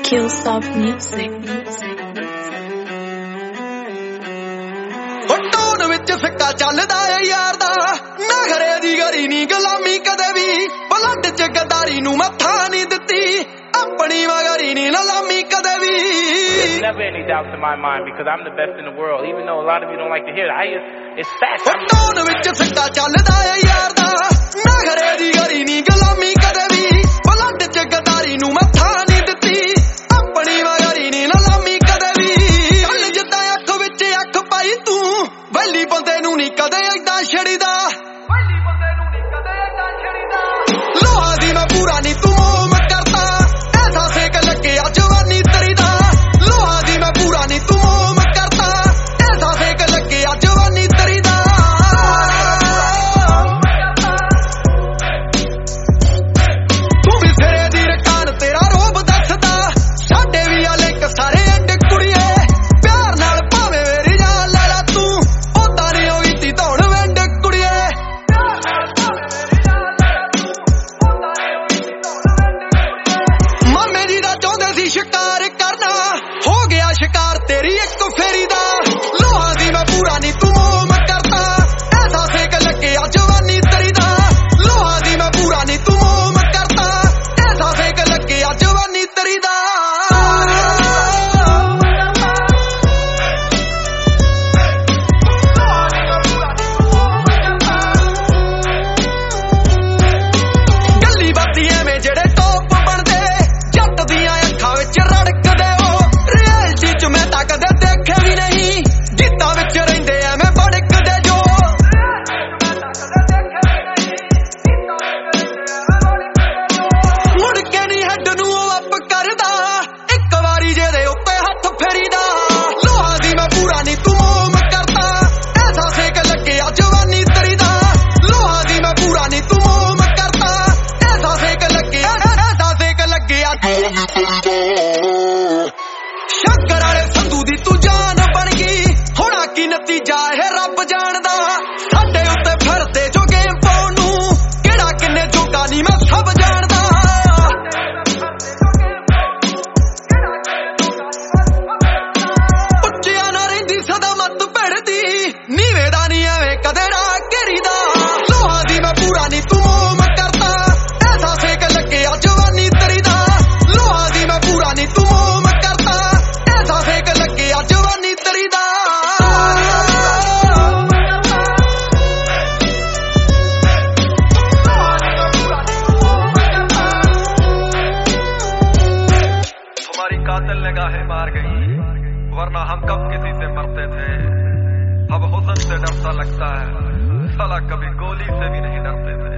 Killsoft Music. Tone ਵਿੱਚ ਫਿੱਕਾ ਚੱਲਦਾ ਏ ਯਾਰ ਦਾ ਨਾ ਘਰੇ ਦੀ ਗਰੀ ਨੀ ਗੁਲਾਮੀ ਕਦੇ ਵੀ ਬਲੱਡ ਚ ਗਦਾਰੀ ਨੂੰ ਮੱਥਾ ਨਹੀਂ ਦਿੱਤੀ ਆਪਣੀ ਵਗਰੀ ਨੀ ਲਾਮੀ ਕਦੇ ਵੀ There's never any doubt in my mind because I'm the best in the world, even though a lot of you don't like to hear it. It's fact. Tone ਵਿੱਚ ਫਿੱਕਾ ਚੱਲਦਾ ਏ ਯਾਰ ਦਾ ਨਾ ਘਰੇ ਦੀ ਗਰੀ ਨੀ ਗੁਲਾਮੀ ਕਦੇ ਵੀ ਬਲੱਡ ਚ ਗਦਾਰੀ ਨੂੰ ਮੱਥਾ ਨਹੀਂ ਦਿੱਤੀ ਆਪਣੀ ਵਗਰੀ ਨੀ ਲਾਮੀ ਕਦੇ ਵੀ ਚੱਲ ਜਿੱਦਾਂ ਅੱਖ ਵਿੱਚ ਅੱਖ ਪਾਈ ਤੂੰ ਵੈਲੀ ਬੰਦੇ ਨੂੰ ਨੀ ਕਦੇ ਏਦਾਂ ਛੜੀਦਾ ਲੋਹਾ ਦੀ ਮੈਂ ਪੂਰਾ ਨੀ ਤੂੰ ਮੋਹ ਕਰਤਾ ਐਸਾ ਸੇਕ ਲੱਗਿਆ ਜਵਾਨੀ ਤੇਰੀ ਦਾ ਲੋਹਾ ਦੀ ਮੈਂ ਪੂਰਾ ਨੀ ਤੂੰ ਮੋਹ ਕਰਤਾ ਐਸਾ ਸੇਕ ਲੱਗਿਆ ਜਵਾਨੀ ਤੇਰੀ ਦਾ ਤੂੰ ਵੀ ਸਿਰੇ ਦੀ ਰਕਾਨ ਤੇਰਾ ਰੋਬ ਦੱਸਦਾ ਸਾਡੇ ਵੀ ਆਲੇ ਸਾਰੇ ਅੱਡ ਕੁੜੀਏ ਪਿਆਰ ਨਾਲ ਭਾਵੇਂ ਮੇਰੀ ਜਾਨ ਲੈ ਲਾ ਤੂੰ ਉਦਾਂ ਨੀ ਹੋਈ ਤੀ ਦੌੜ ਵੰਡ ਕੁੜੀਏ ਮਾਮੇ ਜੀ ਦਾ ਚਾਹੁੰਦੇ ਸੀ ਸ਼ਿਕਾਰ ਕਰਨਾ ਹੋ ਗਿਆ ਸ਼ਿਕਾਰ ਤੇਰੀ ਇੱਕ ਫੇਰੀ ਦਾ ਲੋਹਾ ਦੀ ਮੈਂ ਪੂਰਾ ਨੀ ਤੂੰ ਮੋਹ ਕਰਤਾ ਐਸਾ ਸੇਕ ਲੱਗਿਆ ਜਵਾਨੀ ਤੇਰੀ ਦਾ ਲੋਹਾ ਦੀ ਮੈਂ ਪੂਰਾ ਨੀ ਤੂੰ ਮੋਹ ਕਰਤਾ ਐਸਾ ਸੇਕ ਲੱਗਿਆ ਜਵਾਨੀ ਤੇਰੀ ਦਾ ਗੱਲੀ ਬਾਤੀ ਐਵੇਂ ਜਿਹੜੇ ਟੋਪ ਬਣਦੇ ਜੱਟ ਦੀਆਂ ਅੱਖਾਂ ਵਿੱਚ ਰੜਕਦੇ ਹੋ ਰਿਐਲਿਟੀ ਚ ਮੈਂ ਤਾਂ ਕਦੇ ਦੇਖੇ ਵੀ ਨਹੀਂ ਗੀਤਾਂ ਵਿੱਚ ਰਹਿੰਦੇ ਐਵੇਂ ਭੜਕਦੇ ਜੋ ਮੁੜ ਕੇ ਨੀ ਹੈਡ ਨੂੰ ਉਹ ਅੱਪ ਕਰਦਾ ਇੱਕ ਵਾਰੀ ਜਿਹਦੇ ਉੱਤੇ ਹੱਥ ਫੇਰੀਦਾ ਲੋਹਾ ਦੀ ਮੈਂ ਪੂਰਾ ਨੀ ਤੂੰ ਮੋਹ ਕਰਤਾ ਐਸਾ ਸੇਕ ਲੱਗਿਆ ਜਵਾਨੀ ਤੇਰੀ ਦਾ ਲੋਹਾ ਦੀ ਮੈਂ ਪੂਰਾ ਨੀ ਤੂੰ ਮੋਹ ਕਰਤਾ ਐਸਾ ਸੇਕ ਲੱਗਿਆ ਸ਼ੱਕਰ ਵਾਲੇ ਸੰਧੂ ਦੀ ਤੂੰ ਜਾਨ ਬਣ ਗਈ ਹੋਣਾ ਕੀ ਨਤੀਜਾ ਇਹ ਰੱਬ ਜਾਣਦਾ ਸਾਡੇ ਉੱਤੇ ਫਿਰਦੇ ਜੋ ਗੇਮ ਪਾਉਣ ਨੂੰ ਕਿਹੜਾ ਕਿੰਨੇ ਜੋਗਾ ਨਹੀਂ ਮੈਂ ਸਭ ਜਾਣਦਾ ਉੱਚਿਆਂ ਨਾ ਰਹਿੰਦੀ ਸਦਾ ਮੱਤ ਭਿੜਦੀ ਨੀਵੇਂ ਦਾ ਨੀ ਐਵੇਂ ਕਦੇ ਰਾਹ ਘੇਰੀਦਾ ਲੋਹਾ ਦੀ ਮੈਂ ਪੂਰਾ ਨੀ ਤੂੰ ਮੋਹ ਕਰਤਾ ਐਸਾ ਸੇਕ ਲੱਗਿਆ ਜਵਾਨੀ ਤੇਰੀ ਦਾ ਲੋਹਾ ਦੀ ਮੈਂ ਪੂਰਾ ਨੀ ਤੂੰ ਮੋਹ ਕਰਤਾ ਐਸਾ ਸੇਕ ਲੱਗਿਆ ਜਵਾਨੀ ਤੇਰੀ ਦਾ हमारी कातिल निगाहें मार गई वरना हम कब किसी से मरते थे अब हुस्न से डरता लगता है साला कभी गोली से भी नहीं डरते थे